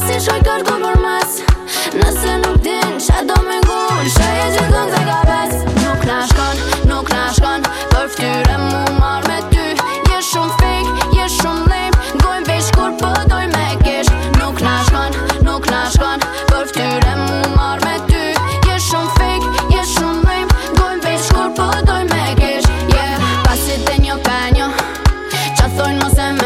si shoj kërko për mes. Nëse nuk din qa do me ngull, shaje gjithon se ka bes. Nuk na shkon për ftyre mu marr me ty. Je shumë fake, je shumë lame, gojnë veç kur po doj me kesh. Nuk na shkon për ftyre mu marr me ty. Je shumë fake, je shumë lame, gojnë veç kur po doj me kesh. Yeah, pasit e një penjo, qa thojnë mos e me